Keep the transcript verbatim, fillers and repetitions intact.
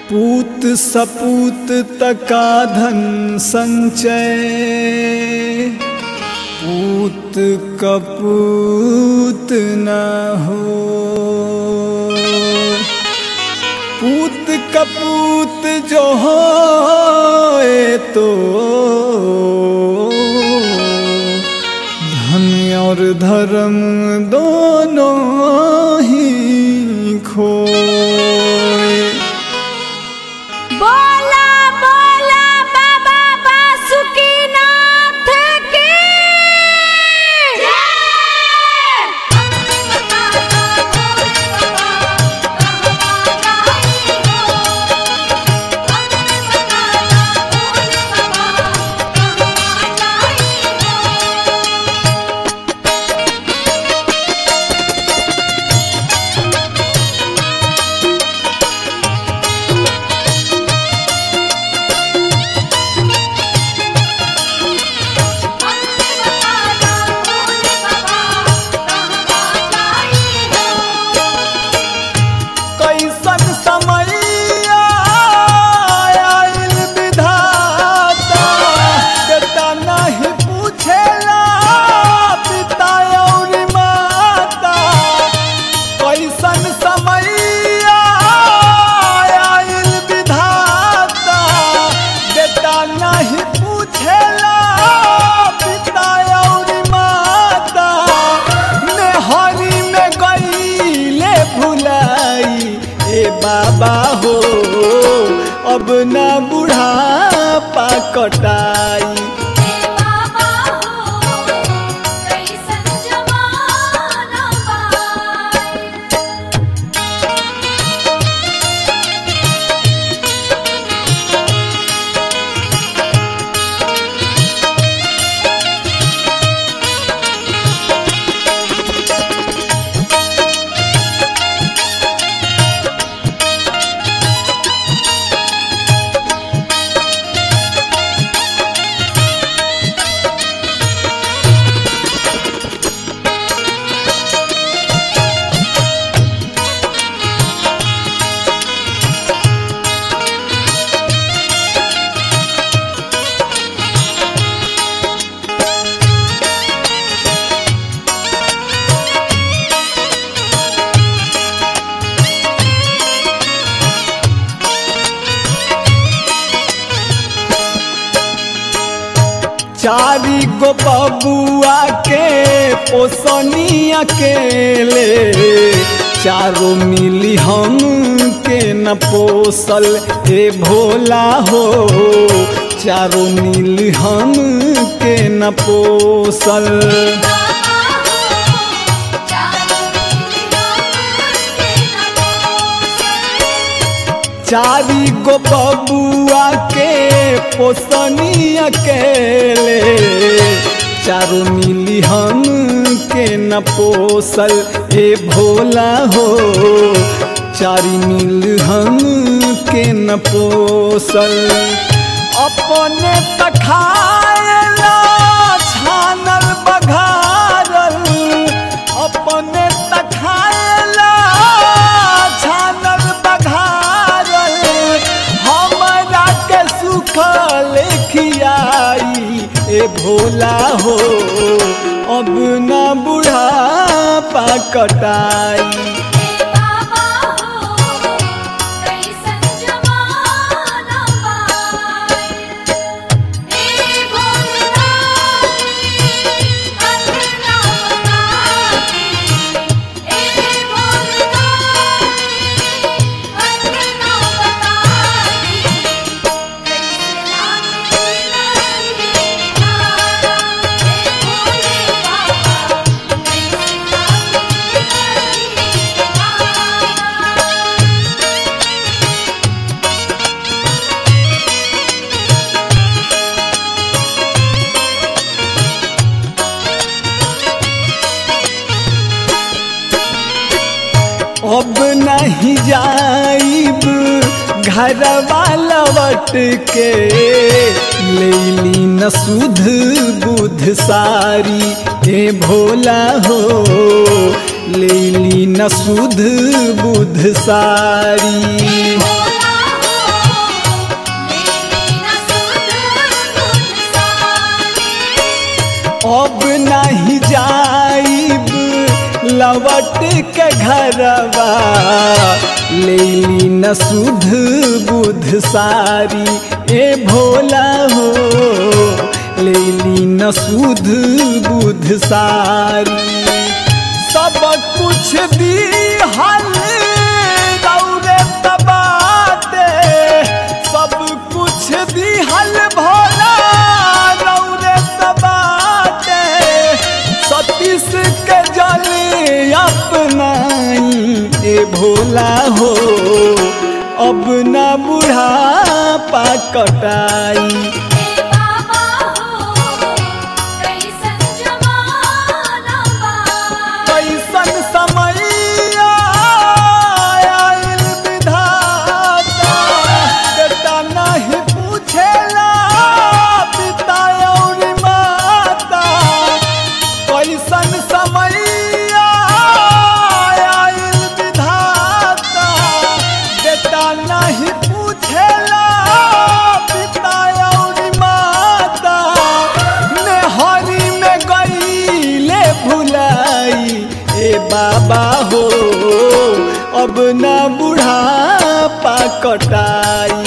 पूत सपूत तका धन संचय, पूत कपूत न हो। पूत कपूत जो हो तो धन और धर्म दोनों ही खोए। बोला बोला बाबा बासुकीनाथ की बाबा हो अब न बुढ़ापा कटाई। चारी गो बबुआ के पोसनी अकेले, चारों मिली हम के न पोसल ए भोला हो। चारों मिली हम के न पोसल। चारी गो बबुआ के पोसनी अकेले, चारों मिली हम के न पोसल ए भोला हो। चारी मिल हम के न पोसल। अपने तखाएला छानल बघारल, अपने तखाएला छानल बघारल, हमरा के सुखल खियाई ए भोला हो अब न बुढ़ापा कटाई। अब नहीं जाइब घरवा लौट के, लेली न सुध बुध सारी ए भोला हो। लेली न सुध बुध सारी, अब नहीं जाइब लवट के घरवा, लेली न सुध बुध सारी ए भोला हो, लेली न सुध बुध सारी। सब कुछ दी हल रौरे तबाते, सब कुछ दी हल भोला रौरे तबाते, सतीश के जले अपनाई ए भोला हो, अब न बुढ़ापा कटाई। बाबा हो अब न बुढ़ापा कटाई।